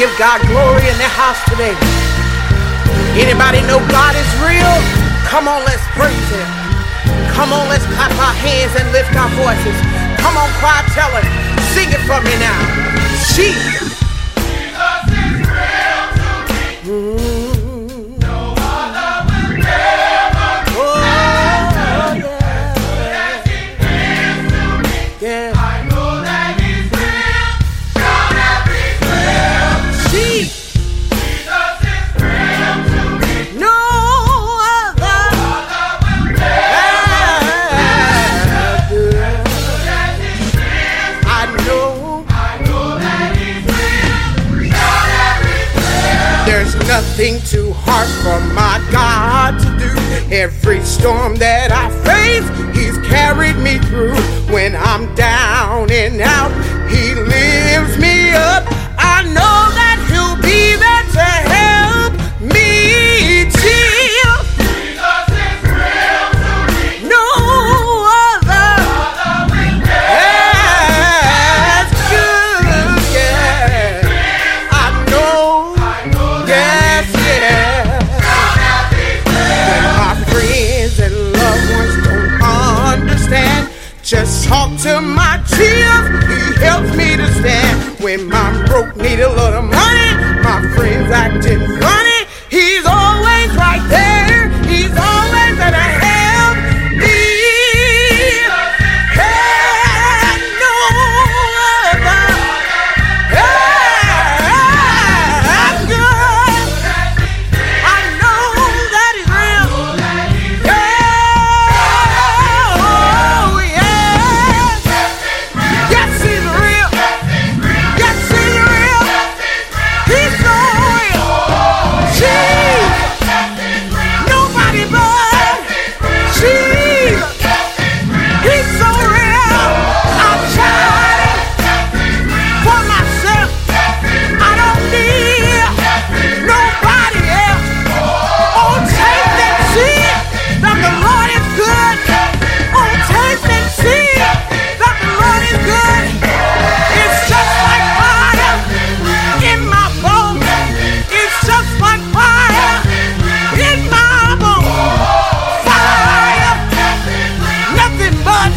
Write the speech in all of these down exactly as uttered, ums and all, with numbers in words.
give God glory in the house today? Anybody know God is real? Come on, let's praise Him. Come on, let's clap our hands and lift our voices. Come on, choir, tell Him. Sing it for me now. Jesus. Jesus is real to me. Mm. No other will ever be. Oh, yeah. As He is to me. Yeah. I know that He's real. Shout every real. Jesus. Jesus is real to me. No other. No other will ever be. I know. I know that He's real. Shout every real. There's nothing too hard for my God to do. Every storm that I face, He's carried me through. When I'm down and out, He lifts me up. I know that He'll be there to help me. Jesus, Jesus is real to me. No other, other will that's good, yeah. I know, I know yes, yeah. When my friends and loved ones don't understand, just talk to my tears, He helps me to stand. When my broke need a little money, my friends acting funny, He's always right there. He's always there to help me. Hey, no other. Hey, that's good. I know that He's real. Yeah. Oh, yeah. Yes, He's real. Yes, He's real. He's so real. Jesus. Nobody but Jesus. He's so real. I've tried it for myself. I don't need nobody else. Oh, taste and see that the Lord is good. Oh, taste and see that the Lord is good. It's just like fire in my bones. It's just like fire in my bones. Fire, nothing but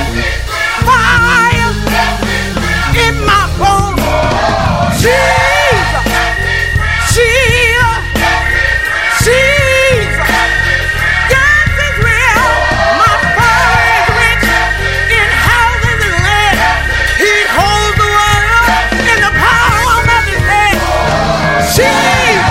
fire in my bones. Jesus, Jesus, Jesus. God is real. My Father is rich in houses and land. He holds the world in the palm of His hand. Jesus.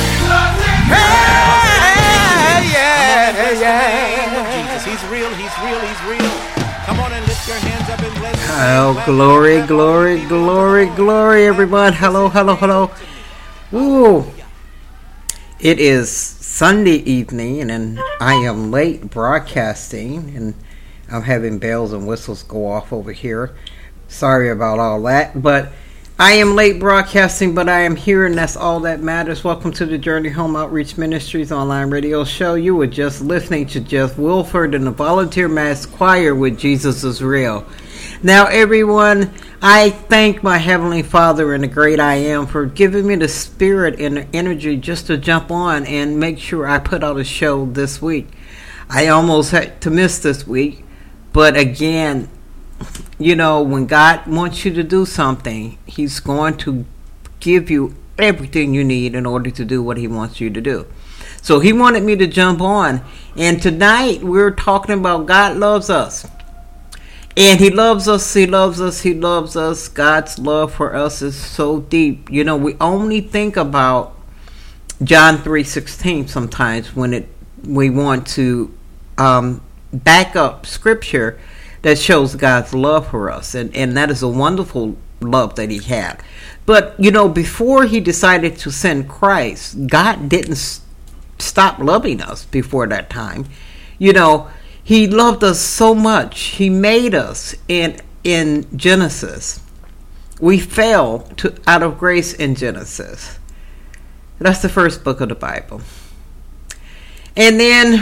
Hey, yeah, yeah. Jesus, He's real, He's real, He's real. Come on and lift your hands up and bless Him. Oh, glory, glory, glory, glory, everyone. Hello, hello, hello. Ooh. It is Sunday evening, and I am late broadcasting, and I'm having bells and whistles go off over here. Sorry about all that, but I am late broadcasting, but I am here, and that's all that matters. Welcome to the Journey Home Outreach Ministries online radio show. You were just listening to Jeff Wilford and the Volunteer Mass Choir with Jesus is Real. Now, everyone, I thank my Heavenly Father and the great I Am for giving me the spirit and the energy just to jump on and make sure I put out a show this week. I almost had to miss this week, but again, you know, when God wants you to do something, He's going to give you everything you need in order to do what He wants you to do. So He wanted me to jump on. And tonight we're talking about God loves us. And He loves us, He loves us, He loves us. God's love for us is so deep. You know, we only think about John three sixteen sometimes when it we want to um, back up Scripture that shows God's love for us. And, and that is a wonderful love that He had. But, you know, before He decided to send Christ, God didn't s- stop loving us before that time. You know, He loved us so much. He made us in in Genesis. We fell to out of grace in Genesis. That's the first book of the Bible. And then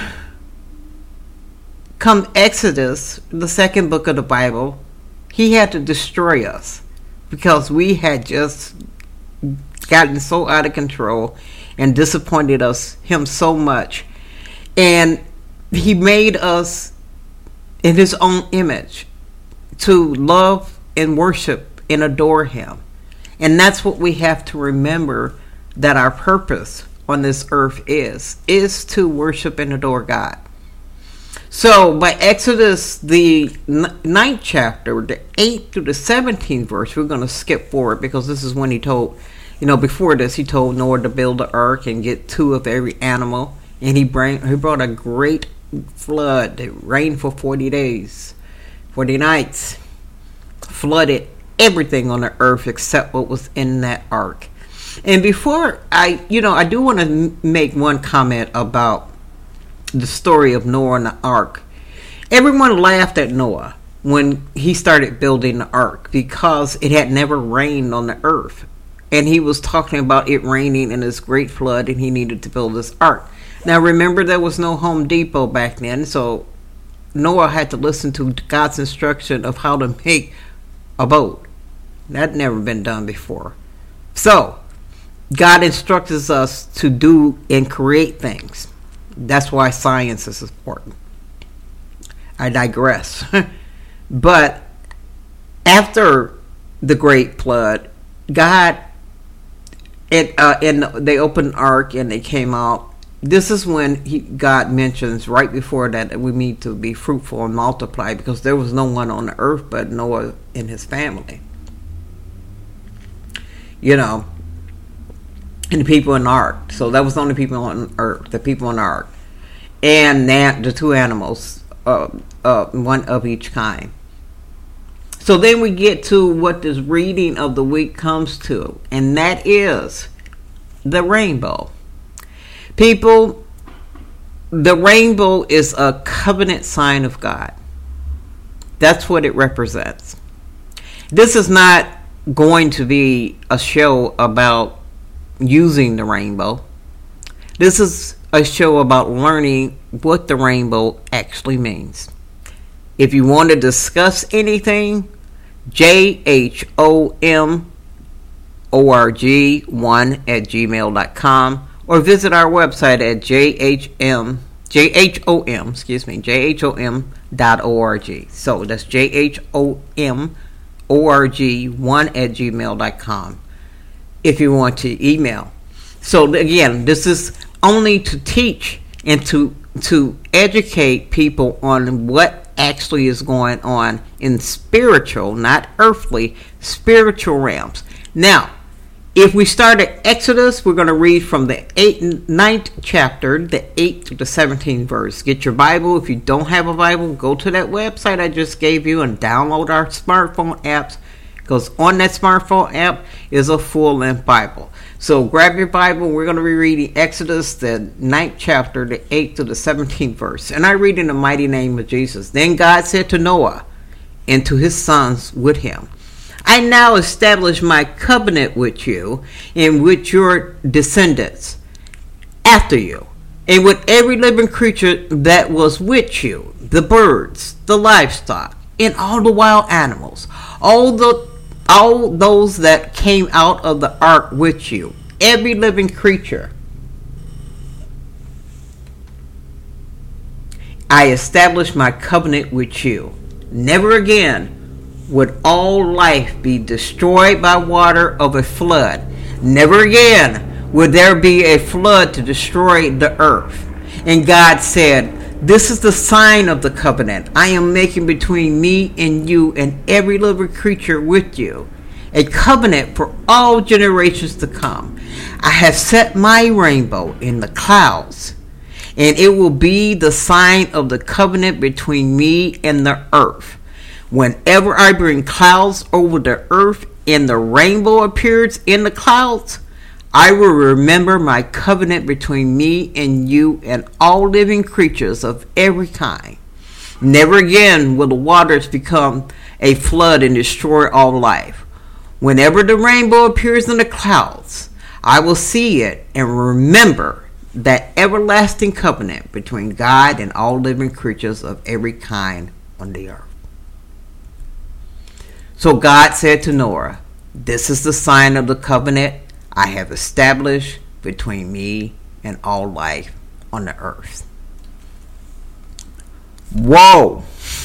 come Exodus, the second book of the Bible, He had to destroy us because we had just gotten so out of control and disappointed us him so much. And he made us in his own image to love and worship and adore him. And that's what we have to remember, that our purpose on this earth is, is to worship and adore God. So by Exodus, the ninth chapter, the eighth through the seventeenth verse, we're going to skip forward because this is when he told, you know, before this, he told Noah to build the ark and get two of every animal. And he, bring, he brought a great flood. It rained for forty days, forty nights, flooded everything on the earth except what was in that ark. And before I, you know, I do want to make one comment about the story of Noah and the ark. Everyone laughed at Noah when he started building the ark because it had never rained on the earth. And he was talking about it raining in this great flood and he needed to build this ark. Now remember, there was no Home Depot back then, so Noah had to listen to God's instruction of how to make a boat. That had never been done before. So God instructs us to do and create things. That's why science is important. I digress. But after the great flood, God, it, uh, and they opened the ark and they came out. This is when he, God mentions right before that, that we need to be fruitful and multiply, because there was no one on the earth but Noah and his family. You know, and the people in the ark. So that was the only people on earth, the people in the ark. And that, the two animals, uh, uh, one of each kind. So then we get to what this reading of the week comes to, and that is the rainbow. People, the rainbow is a covenant sign of God. That's what it represents. This is not going to be a show about using the rainbow. This is a show about learning what the rainbow actually means. If you want to discuss anything, J H O M O R G one at gmail dot com, or visit our website at J H M J H O M, excuse me, J H O M dot org. So that's J H O M O R G one at gmail dot com if you want to email. So again, this is only to teach and to to educate people on what actually is going on in spiritual, not earthly, spiritual realms. Now, if we start at Exodus, we're going to read from the eighth, ninth chapter, the eighth to the seventeenth verse. Get your Bible. If you don't have a Bible, go to that website I just gave you and download our smartphone apps, because on that smartphone app is a full-length Bible. So grab your Bible. We're going to be reading Exodus, the ninth chapter, the eighth to the seventeenth verse. And I read in the mighty name of Jesus. Then God said to Noah and to his sons with him, I now establish my covenant with you and with your descendants after you, and with every living creature that was with you, the birds, the livestock, and all the wild animals, all the all those that came out of the ark with you, every living creature. I establish my covenant with you. Never again would all life be destroyed by water of a flood. Never again would there be a flood to destroy the earth. And God said, this is the sign of the covenant I am making between me and you and every living creature with you, a covenant for all generations to come. I have set my rainbow in the clouds, and it will be the sign of the covenant between me and the earth. Whenever I bring clouds over the earth and the rainbow appears in the clouds, I will remember my covenant between me and you and all living creatures of every kind. Never again will the waters become a flood and destroy all life. Whenever the rainbow appears in the clouds, I will see it and remember that everlasting covenant between God and all living creatures of every kind on the earth. So God said to Noah, this is the sign of the covenant I have established between me and all life on the earth. Whoa.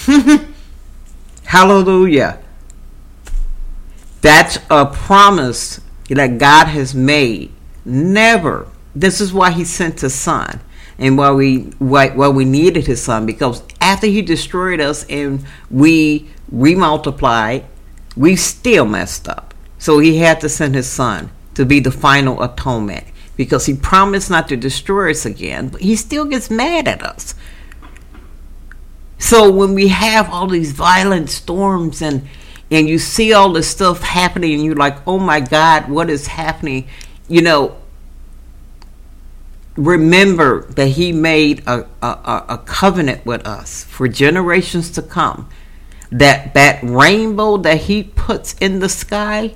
Hallelujah. That's a promise that God has made. Never. This is why he sent his son. And why we why, why we needed his son. Because after he destroyed us and we remultiplied, we still messed up. So he had to send his son to be the final atonement. Because he promised not to destroy us again. But he still gets mad at us. So when we have all these violent storms and and you see all this stuff happening and you're like, oh my God, what is happening? You know, remember that he made a, a, a covenant with us for generations to come. That that rainbow that he puts in the sky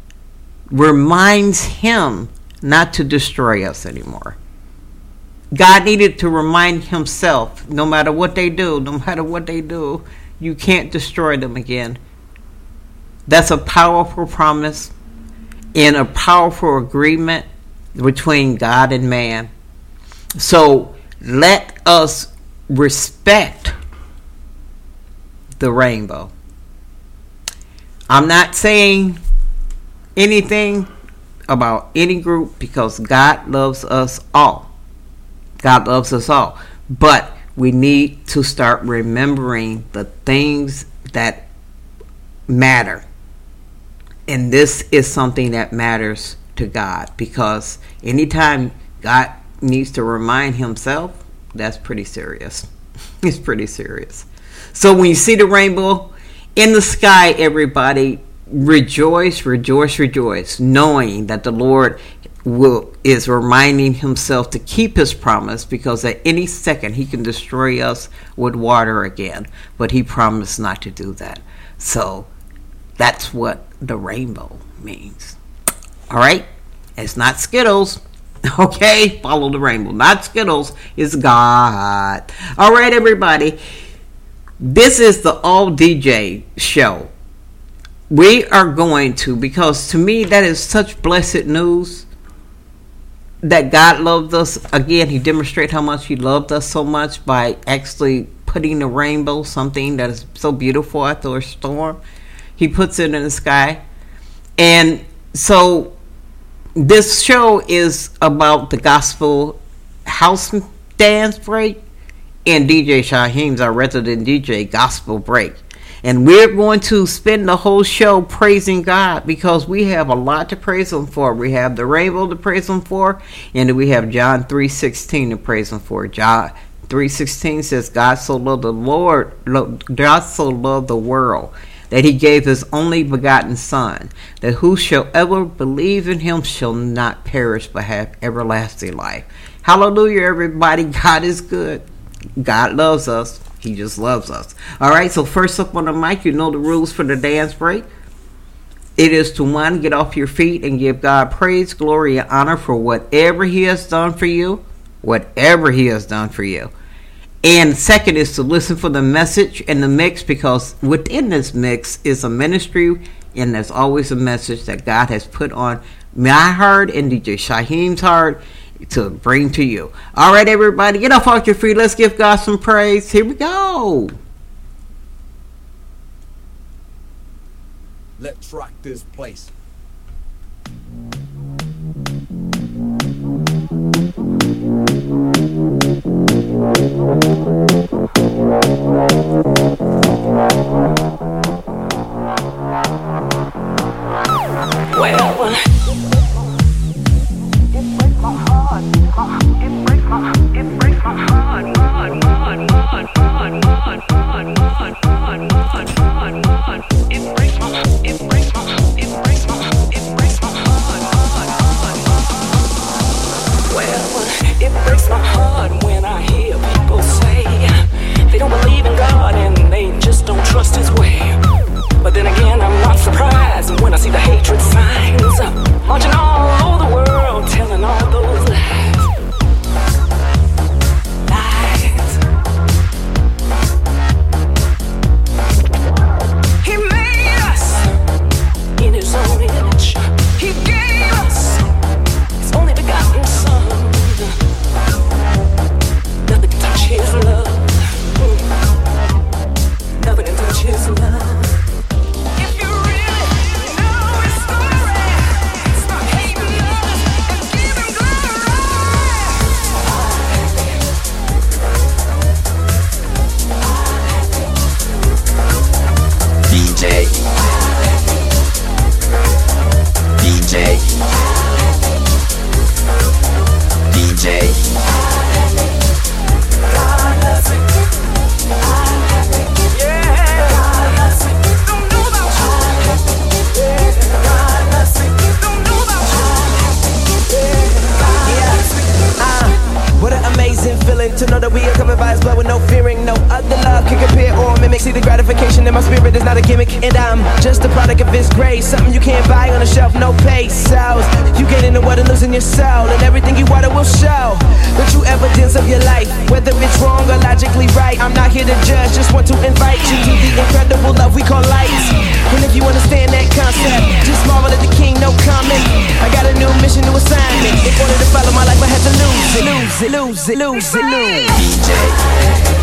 reminds him not to destroy us anymore. God needed to remind himself, no matter what they do, no matter what they do, you can't destroy them again. That's a powerful promise and a powerful agreement between God and man. So let us respect the rainbow. I'm not saying anything about any group because God loves us all. God loves us all. But we need to start remembering the things that matter. And this is something that matters to God, because anytime God needs to remind himself, that's pretty serious. It's pretty serious. So when you see the rainbow in the sky, everybody rejoice, rejoice, rejoice, knowing that the Lord will is reminding himself to keep his promise, because at any second he can destroy us with water again. But he promised not to do that. So that's what the rainbow means. All right? It's not Skittles. Okay? Follow the rainbow. Not Skittles. It's God. All right, everybody. This is the All D J show. We are going to, because to me that is such blessed news that God loved us. Again, he demonstrated how much he loved us so much by actually putting the rainbow, something that is so beautiful after a storm. He puts it in the sky. And so this show is about the gospel house dance break and D J Shaheem's our resident D J gospel break. And we're going to spend the whole show praising God, because we have a lot to praise him for. We have the rainbow to praise him for, and we have John three sixteen to praise him for. John three sixteen says, God so loved the Lord, God so loved the world, that he gave his only begotten Son, that whosoever believe in him shall not perish but have everlasting life. Hallelujah, everybody. God is good. God loves us. He just loves us. All right, so first up on the mic, you know the rules for the dance break. It is to, one, get off your feet and give God praise, glory, and honor for whatever he has done for you. Whatever he has done for you. And second is to listen for the message and the mix, because within this mix is a ministry, and there's always a message that God has put on my heart and D J Shaheem's heart to bring to you. All right, everybody, get off off your feet. Let's give God some praise. Here we go. Let's rock this place. Well, it breaks my heart when I hear people say gimmick. See the gratification in my spirit is not a gimmick. And I'm just a product of His grace. Something you can't buy on the shelf, no pesos. You get into what and losing your soul, and everything you water will show the true evidence of your life, whether it's wrong or logically right. I'm not here to judge, just want to invite you to the incredible love we call light. And if you understand that concept, just marvel at the King, no comment. I got a new mission, new assignment. In order to follow my life, I had to lose it, lose it, lose it, lose it, lose it.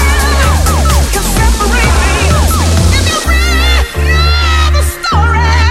Story.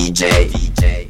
D J, D J.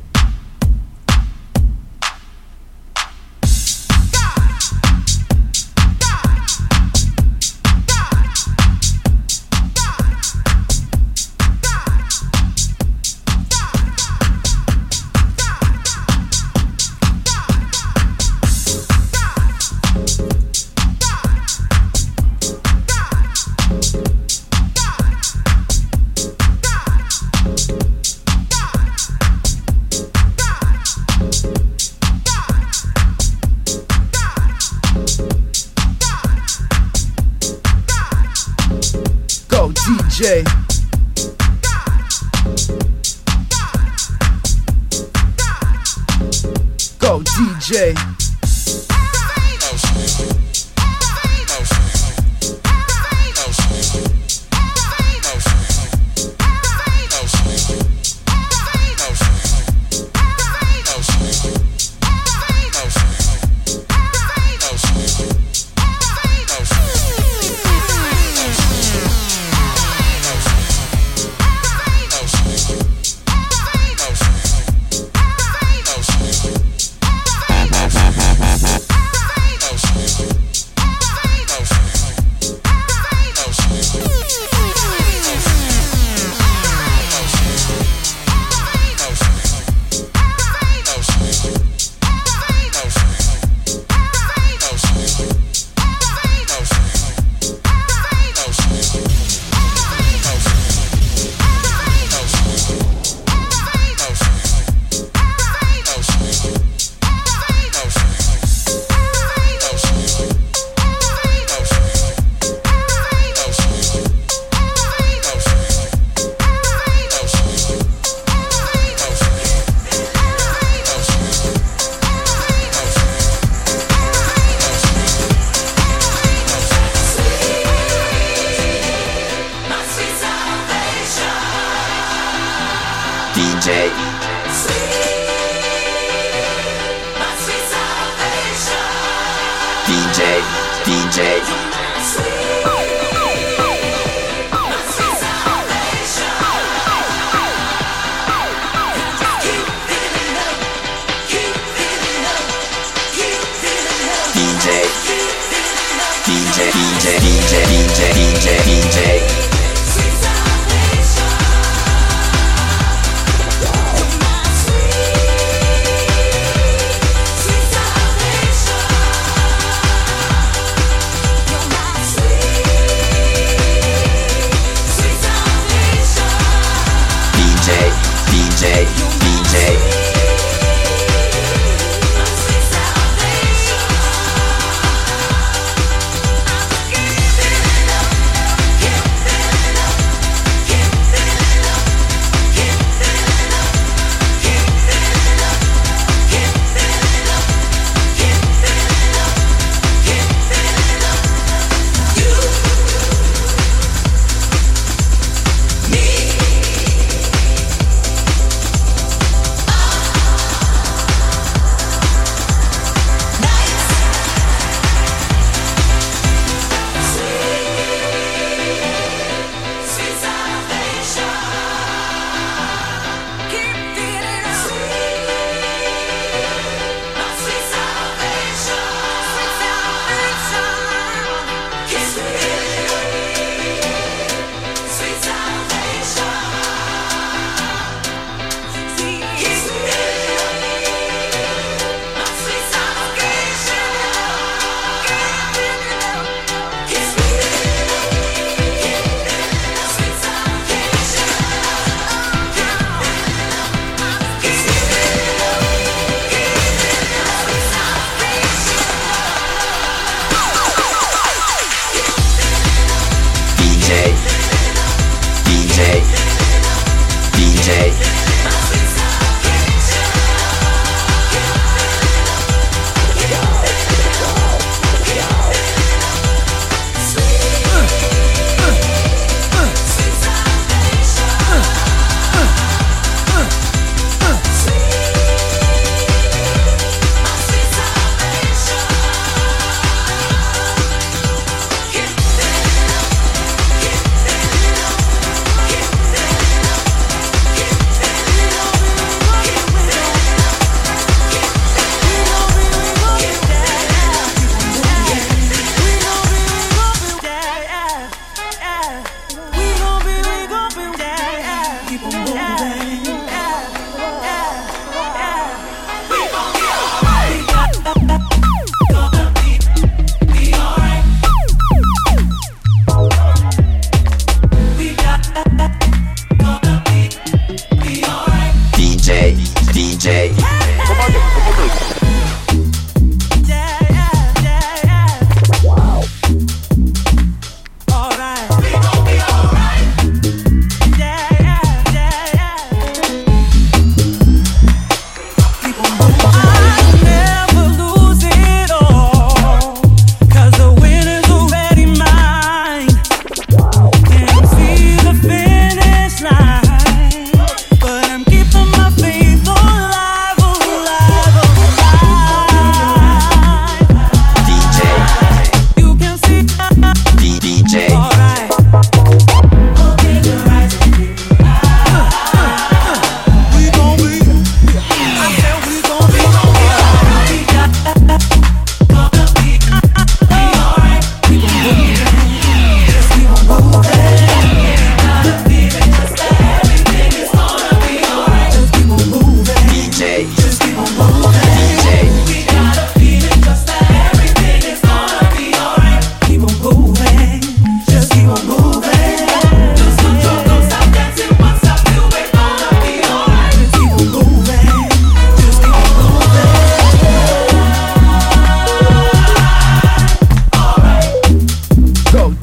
D J. Go D J.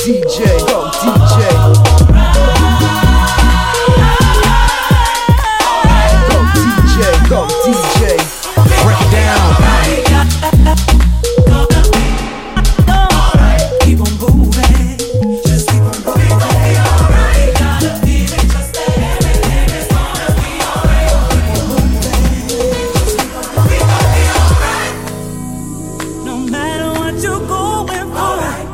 D J, go D J. Go D J, go D J. Break it down. Keep on moving, just keep on moving. Alright, gotta feel it, just let it gonna be alright. Keep on moving, just keep on moving. We gonna be alright. No matter what you're going for, alright.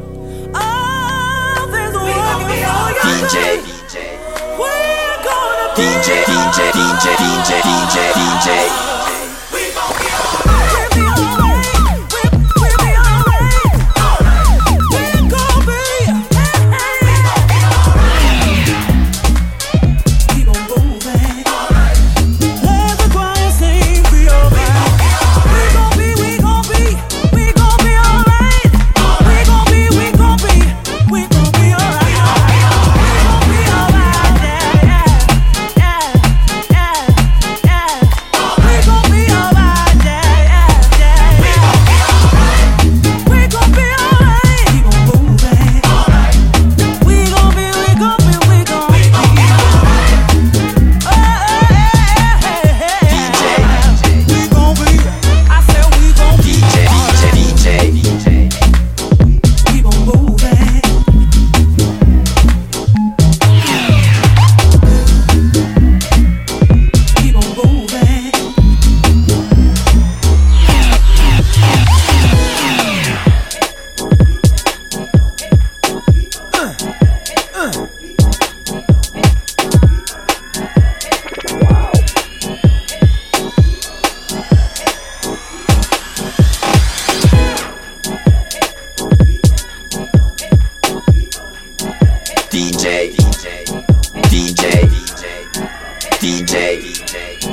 Oh, there's a way for you. D J, we're gonna be D J, D J, D J, D J, D J, D J. We gonna be alright. We'll be alright. We'll be alright. We're gonna be. Keep on moving. Let the choir sing. Be alright. We gon' be. We gon' be. We gon' be alright. We gon' be. We gon' be. We gon' be alright. We gon' be alright. Yeah, yeah, yeah, yeah. We gon' be alright. Yeah, yeah, yeah. We gon' be alright. Keep on moving. We gon' be. We gon' be. We gon' be. Oh, hey, hey, hey. We gon' be. I said we gon' be. D J, D J, D J. Keep on moving. Keep on moving. D J, D J, D J, D J, D J.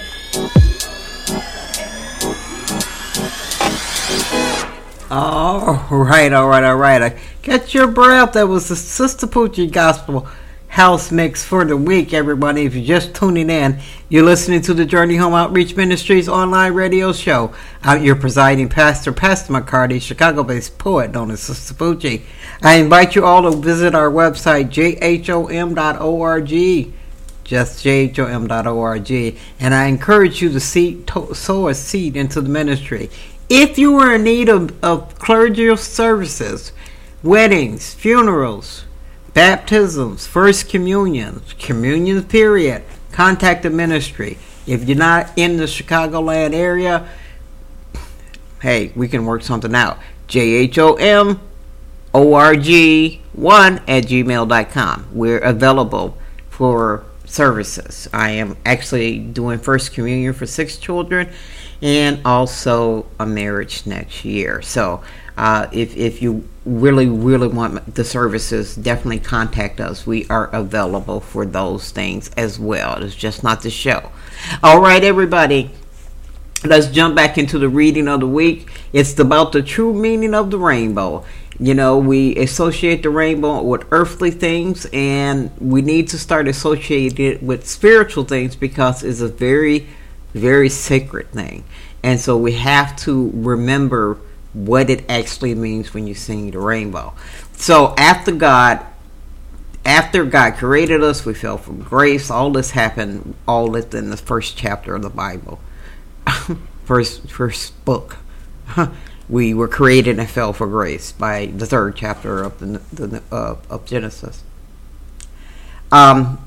All right, all right, all right. Uh, Get your breath. That was the Sister Poochie Gospel House Mix for the week, everybody. If you're just tuning in, you're listening to the Journey Home Outreach Ministries online radio show. I'm your presiding pastor, Pastor McCarty, Chicago-based poet known as Sister Poochie. I invite you all to visit our website, j h o m dot org. Just j h o m dot org. And I encourage you to see, to, sow a seed into the ministry. If you are in need of, of clerical services, weddings, funerals, baptisms, first communions, communions period, contact the ministry. If you're not in the Chicagoland area, hey, we can work something out. J H O M O R G one at gmail dot com. We're available for services. I am actually doing first communion for six children and also a marriage next year. So uh, if, if you really, really want the services, definitely contact us. We are available for those things as well. It's just not the show. All right, everybody. Let's jump back into the reading of the week. It's about the true meaning of the rainbow. You know, we associate the rainbow with earthly things, and we need to start associating it with spiritual things because it's a very, very sacred thing. And so we have to remember what it actually means when you sing the rainbow. So after God, after God created us, we fell from grace. All this happened, all this in the first chapter of the Bible. first first book. We were created and fell for grace by the third chapter of the, the uh, of Genesis. Um,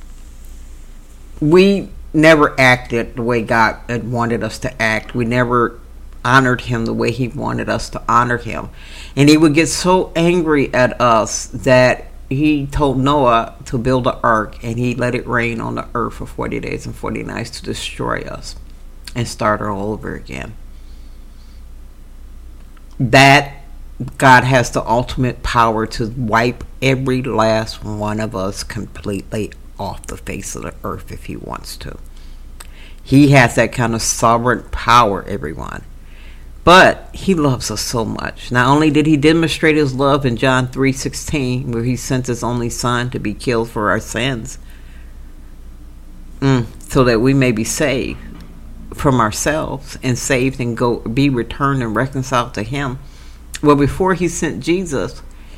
we never acted the way God had wanted us to act. We never honored Him the way He wanted us to honor Him, and He would get so angry at us that He told Noah to build an ark, and He let it rain on the earth for forty days and forty nights to destroy us and start all over again. That God has the ultimate power to wipe every last one of us completely off the face of the earth if He wants to. He has that kind of sovereign power, everyone. But He loves us so much. Not only did He demonstrate His love in John three sixteen, where He sent His only Son to be killed for our sins, mm, so that we may be saved from ourselves and saved and go be returned and reconciled to Him. Well, before He sent Jesus,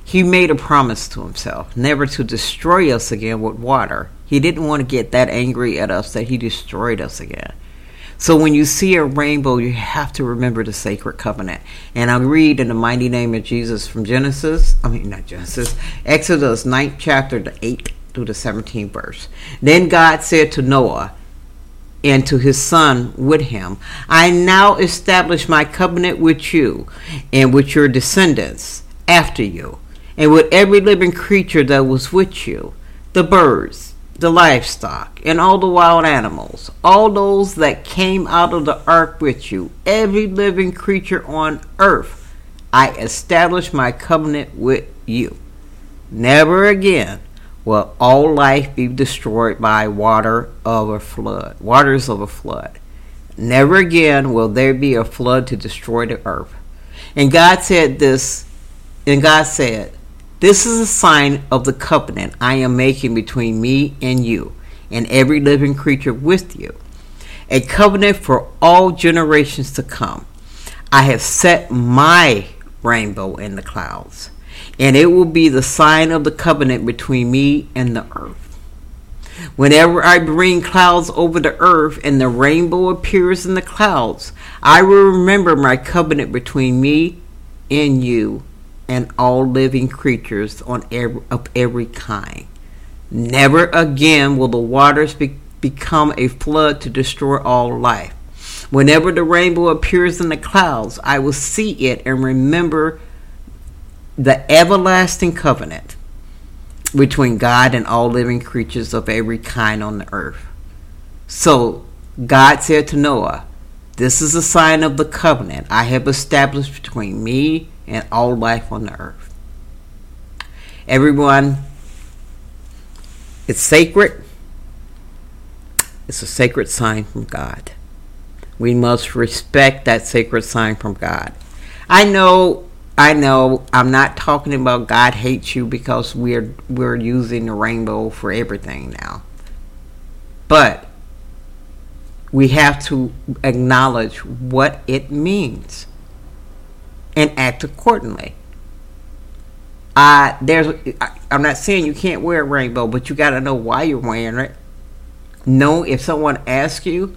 He made a promise to himself never to destroy us again with water. He didn't want to get that angry at us that he destroyed us again. So when you see a rainbow, you have to remember the sacred covenant. And I'll read in the mighty name of Jesus from Genesis, I mean not Genesis, Exodus ninth chapter, the eighth through the seventeenth verse. Then God said to Noah and to his son with him, I now establish my covenant with you and with your descendants after you, and with every living creature that was with you, the birds, the livestock, and all the wild animals, all those that came out of the ark with you, every living creature on earth, I establish my covenant with you. Never again will all life be destroyed by water of a flood, waters of a flood. Never again will there be a flood to destroy the earth. And God said this, and God said, this is a sign of the covenant I am making between me and you and every living creature with you, a covenant for all generations to come. I have set my rainbow in the clouds, and it will be the sign of the covenant between me and the earth. Whenever I bring clouds over the earth and the rainbow appears in the clouds, I will remember my covenant between me and you and all living creatures on every, of every kind. Never again will the waters be, become a flood to destroy all life. Whenever the rainbow appears in the clouds, I will see it and remember the everlasting covenant between God and all living creatures of every kind on the earth. So God said to Noah, this is a sign of the covenant I have established between me and all life on the earth. Everyone, it's sacred. It's a sacred sign from God. We must respect that sacred sign from God. I know, I know, I'm not talking about God hates you because we're we're using the rainbow for everything now. But we have to acknowledge what it means and act accordingly. Uh, there's, I, I'm not saying you can't wear a rainbow, but you got to know why you're wearing it. Know if someone asks you,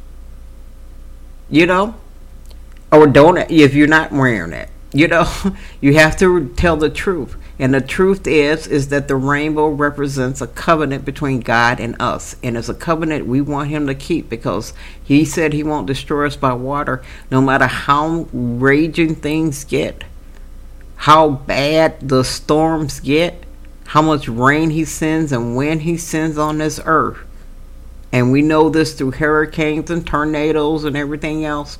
you know, or don't, if you're not wearing it, you know, you have to tell the truth. And the truth is, is that the rainbow represents a covenant between God and us. And it's a covenant we want him to keep because he said he won't destroy us by water no matter how raging things get, how bad the storms get, how much rain he sends and when he sends on this earth. And we know this through hurricanes and tornadoes and everything else.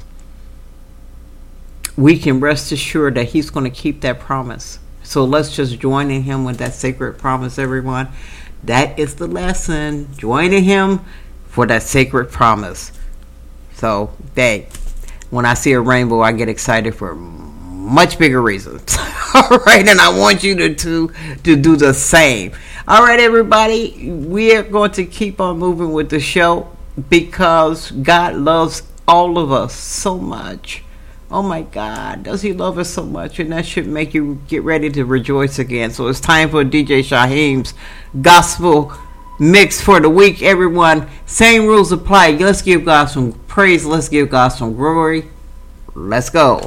We can rest assured that he's going to keep that promise. So let's just join in him with that sacred promise, everyone. That is the lesson. Join in him for that sacred promise. So, hey, when I see a rainbow, I get excited for much bigger reasons. All right, and I want you to, to, to do the same. All right, everybody, we are going to keep on moving with the show because God loves all of us so much. Oh my God, does he love us so much? And that should make you get ready to rejoice again. So it's time for D J Shyheim's gospel mix for the week, everyone. Same rules apply. Let's give God some praise. Let's give God some glory. Let's go.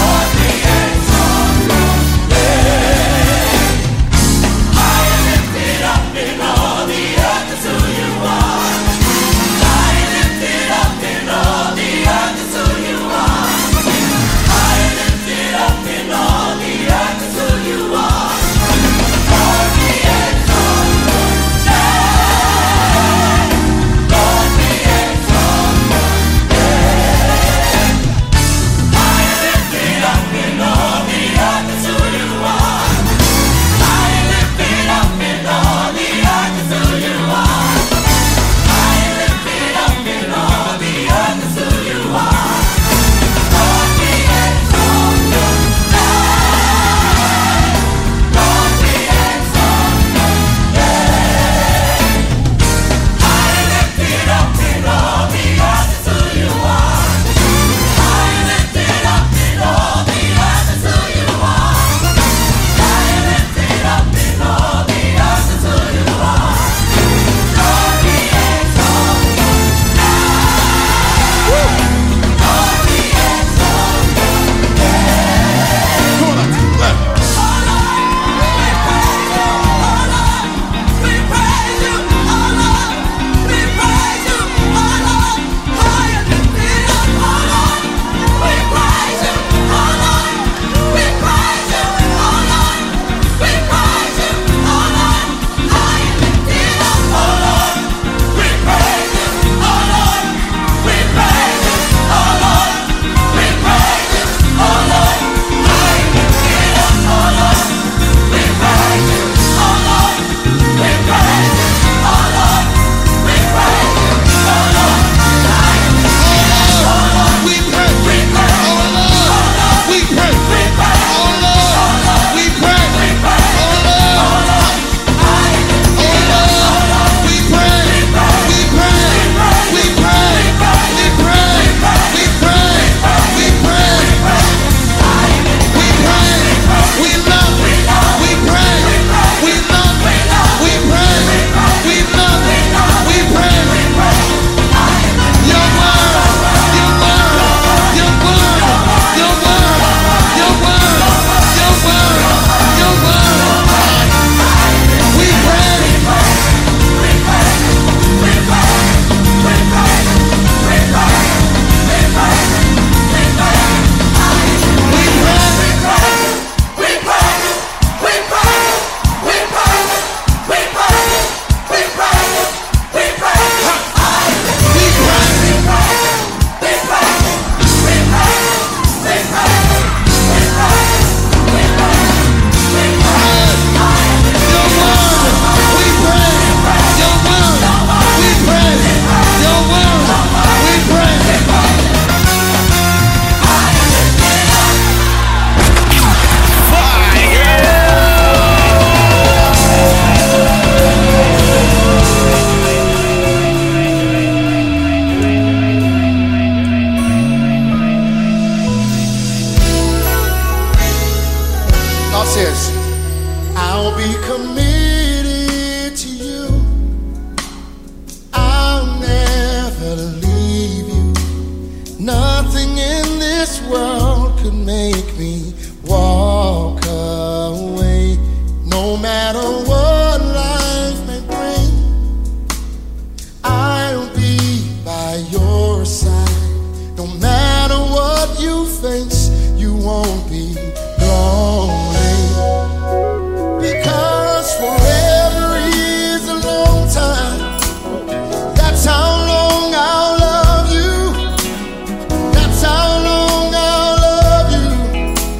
High and lifted Nothing in this world could make me walk away. No matter what life may bring, I'll be by your side. No matter what you face, you won't be lonely. Because forever is a long time. That's how long I'll love you. That's how long I'll love you.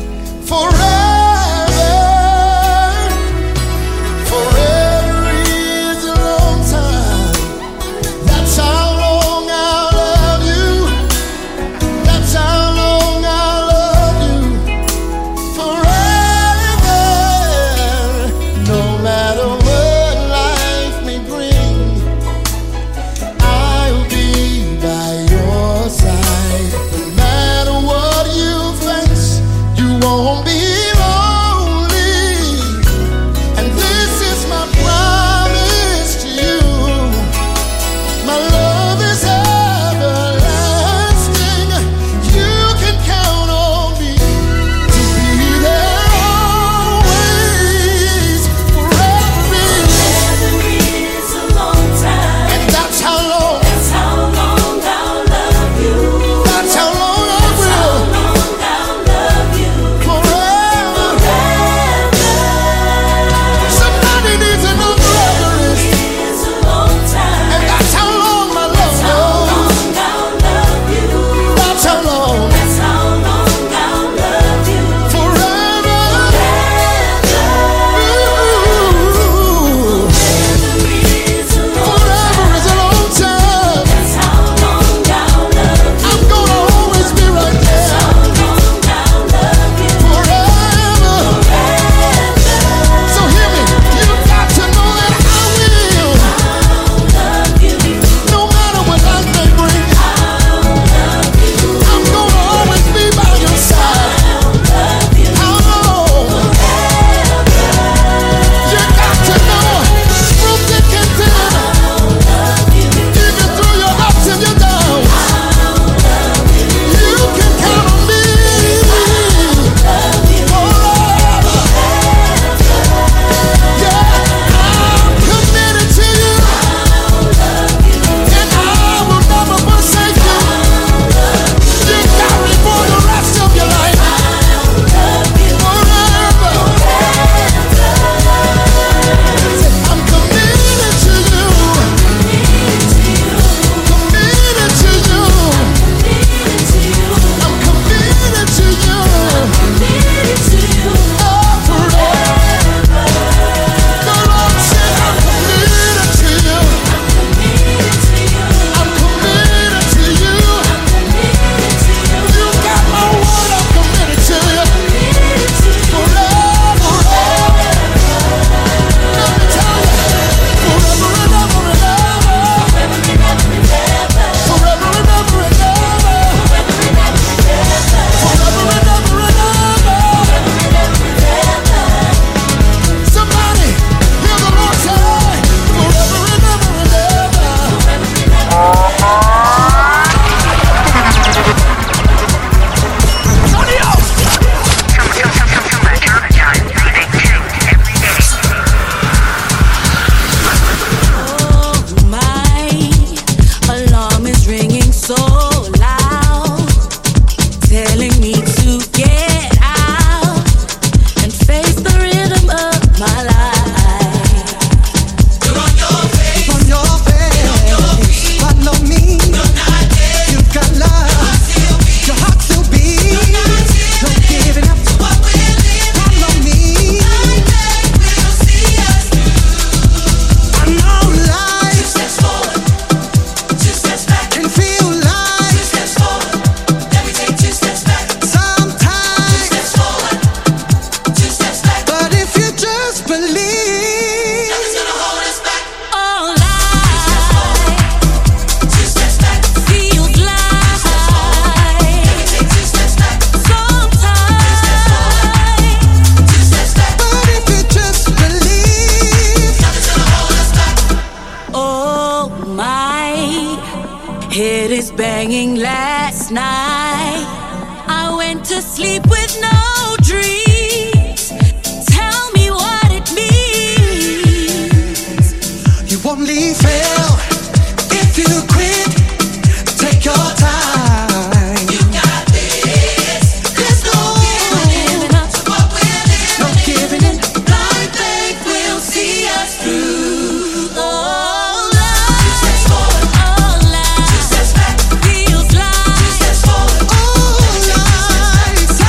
Head is banging last night. I went to sleep with no dreams. Tell me what it means. You only fail if you quit. Take your time. You got this. There's no giving up. What we're living. No giving in. Blind faith will see us through. Oh, love. Two steps forward. Oh, love. Two steps back. Feels like Two steps forward. Oh, life so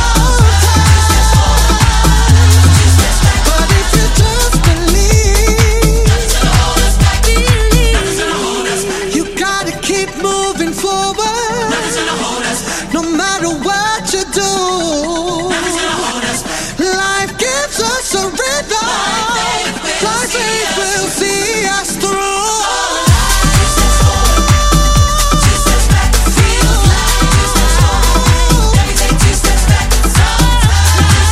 Two steps back. But if you just believe, nothing's gonna hold us back. Nothing's gonna hold us back. You gotta keep moving forward. Nothing's gonna hold us back. No matter what you do, nothing's gonna hold us back. Life gives us a rhythm. Blind faith will see us through. Two steps forward. Two steps back. Feels like two steps forward. Let me take two steps back. Sometimes.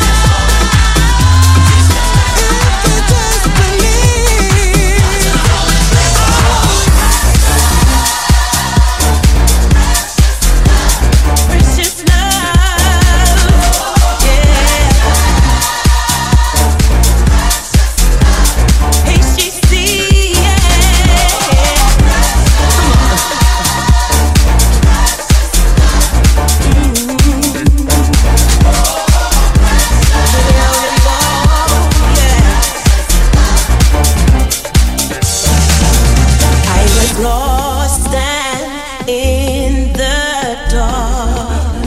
If you just believe, nothing's gonna hold us back. precious love. Yeah. H G C, I was lost and in the dark,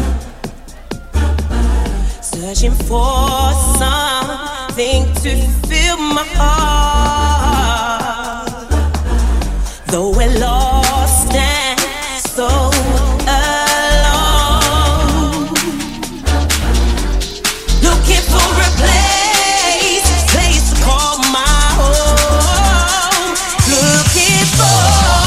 searching for something to fill my heart. Though we're lost and so alone, looking for a place, place to call my home. Looking for,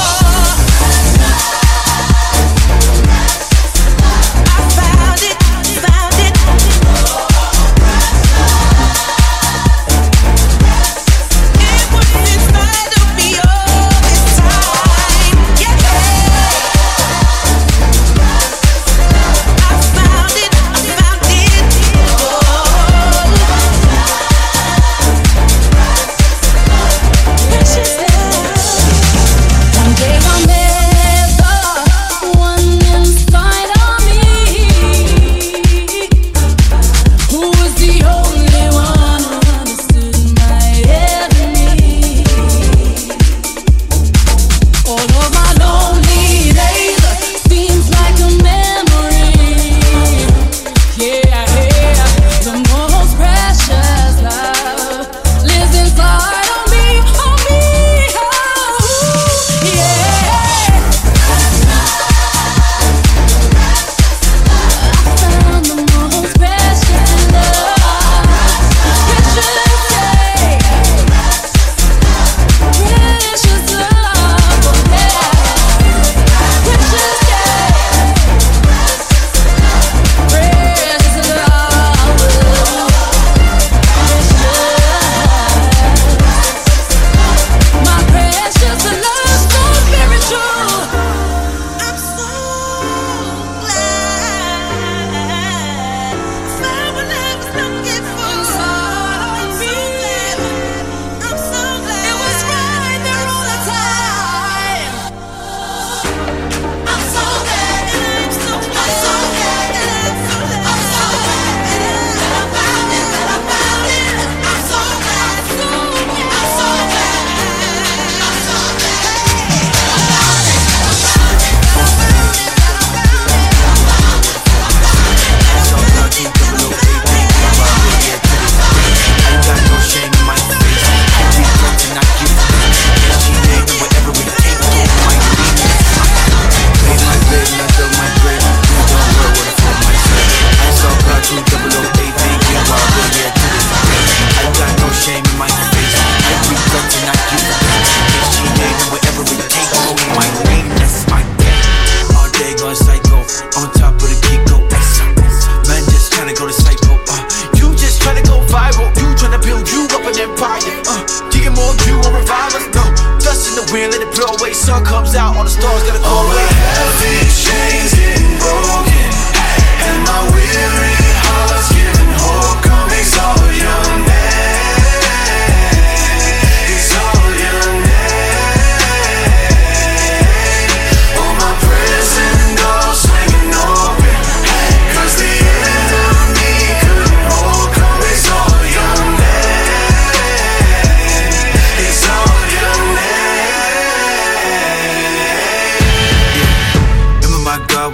I found it, found it. It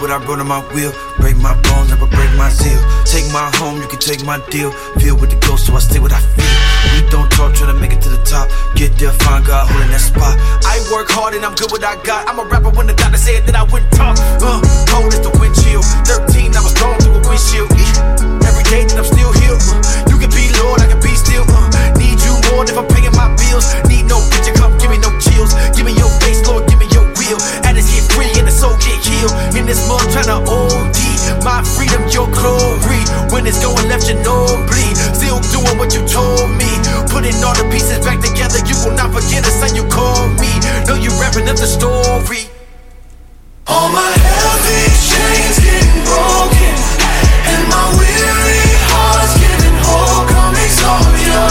what I wrote on my wheel. Break my bones, never break my zeal. Take my home, you can take my deal. Feel with the ghost, so I stay what I feel. We don't talk, try to make it to the top. Get there, find God, holding that spot. I work hard and I'm good what I got. I'm a rapper when the doctor said that I wouldn't talk. Uh, cold as the wind chill. thirteen, I was thrown through a windshield. Yeah. Every day that I'm still here. Uh, you can be Lord, I can be still. Uh, need you more if I'm paying my bills. Need no picture, come give me no chills. Give me your face, Lord, give me your will. Addicts get free and the soul get healed. In this mud tryna O D. My freedom, your glory. When it's going left, you know bleed. Still doing what you told me. Putting all the pieces back together. You will not forget the son you call me. Know you wrapping up the story. All my heavy chains getting broken, and my weary heart's getting whole. Come exalt your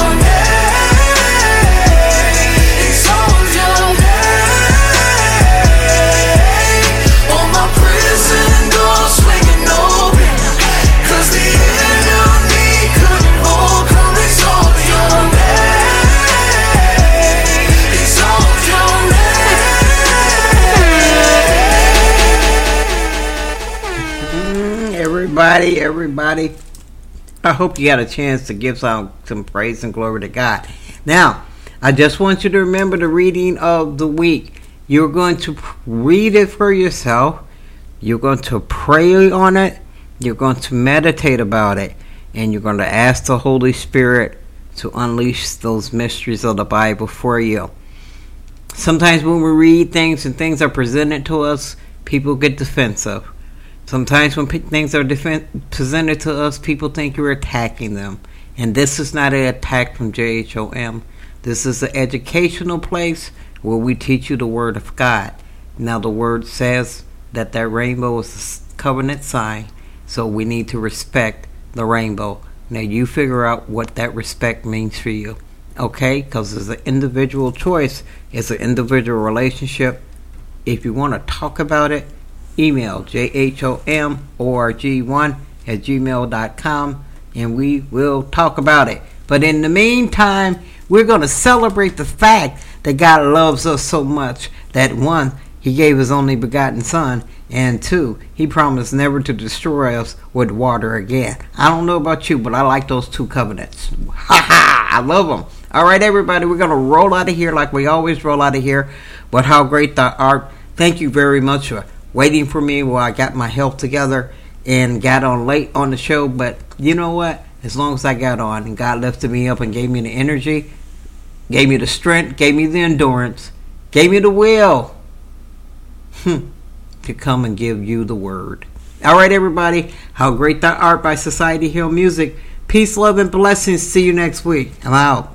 name, exalt your name. All my prison doors swinging open, 'cause the enemy couldn't hold. Come exalt your name, exalt your name. Everybody, everybody, I hope you got a chance to give some, some praise and glory to God. Now, I just want you to remember the reading of the week. You're going to read it for yourself. You're going to pray on it. You're going to meditate about it. And you're going to ask the Holy Spirit to unleash those mysteries of the Bible for you. Sometimes when we read things and things are presented to us, people get defensive. Sometimes when p- things are defen- presented to us, people think you're attacking them. And this is not an attack from J H O M. This is an educational place where we teach you the Word of God. Now the Word says that that rainbow is a covenant sign, so we need to respect the rainbow. Now you figure out what that respect means for you. Okay? Because it's an individual choice. It's an individual relationship. If you want to talk about it, email J H O M O R G one at gmail dot com and we will talk about it. But in the meantime, we're going to celebrate the fact that God loves us so much that one, He gave His only begotten Son, and two, He promised never to destroy us with water again. I don't know about you, but I like those two covenants. Ha ha! I love them. All right, everybody, we're going to roll out of here like we always roll out of here. But how great thou art. Thank you very much for waiting for me while I got my health together and got on late on the show. But you know what? As long as I got on and God lifted me up and gave me the energy, gave me the strength, gave me the endurance, gave me the will to come and give you the word. All right, everybody. How great thou art by Society Hill Music. Peace, love, and blessings. See you next week. I'm out.